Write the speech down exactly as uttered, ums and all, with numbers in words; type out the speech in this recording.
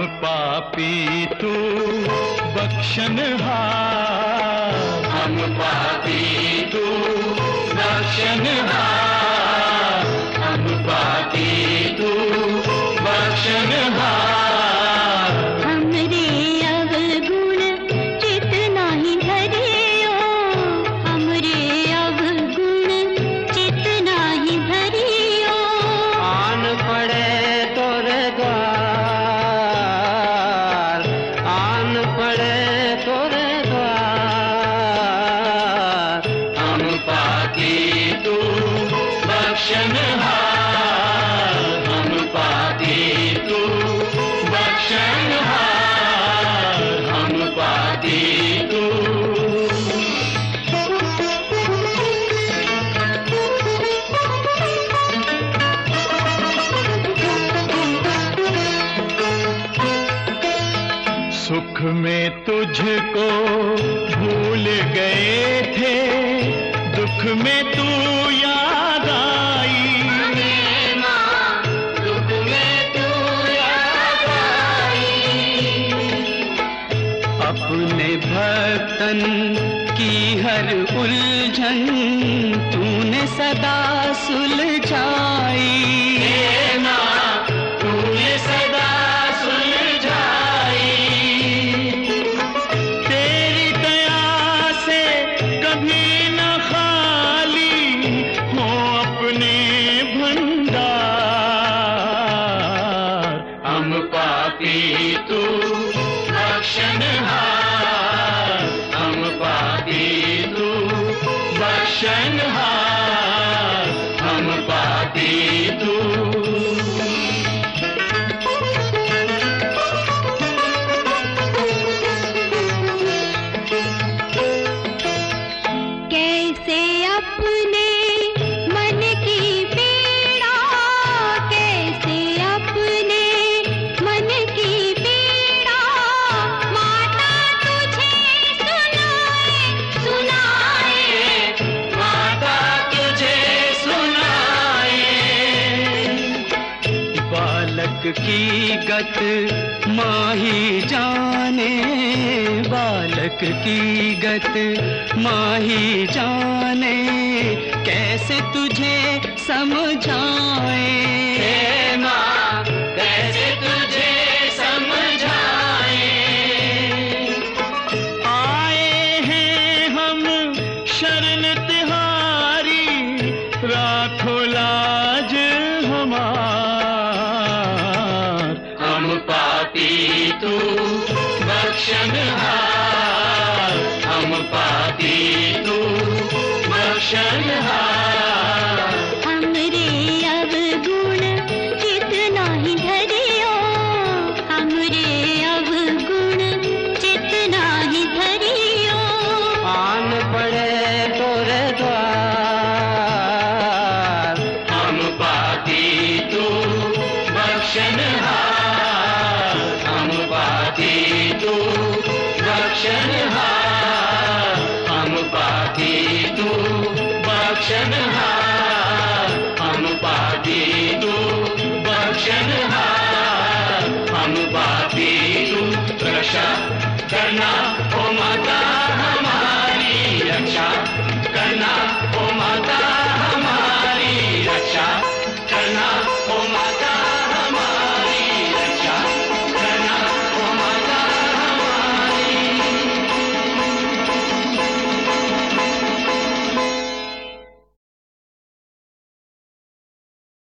पापी तू बख्शनहार, हम पापी तू बख्शनहार, हम पापी तू बख्शनहार। हमरे अवगुण जितना ही भरियो, हमरे अवगुण जितना ही भरियो। आन पड़े तोरे द्वार, आन पड़े तोरे द्वार। हम पापी तू बख्शनहार, हम पापी तू बख्शनहार, हम पापी तू। सुख में तुझको भूल गए थे, दुख में तू याद आई। दुख में तू याद आई। अपने भक्तन की हर उलझन तूने सदा सुलझाई। तूने सदा सुलझाई। तेरी दया से कभी न खाली हो अपने भंडार। हम पापी तू बख्शनहार, हम पापी तू बख्शनहार, हम पापी तू। कैसे अपने मन की पीड़ा, कैसे अपने मन की पीड़ा माता तुझे सुनाए, सुनाए। माता तुझे सुनाए। बालक की गत माही जाने, बालक की गत माही जाने। कैसे तुझे समझाए माँ, कैसे तुझे समझाए। आए हैं हम शरण तिहारी, राखो लाज हमार। हम पापी तू बख्शनहार, हम पापी तू बख्शनहार। हमरे अवगुण जितना ही भरियो, हमरे अवगुण जितना ही भरियो। आन पड़े तोरे द्वार। हम पापी तू बख्शनहार, हम पापी तू बख्शनहार, हम पापी तू बख्शनहार, हम पापी तू बख्शनहार, हम पापी तू रक्षा करना।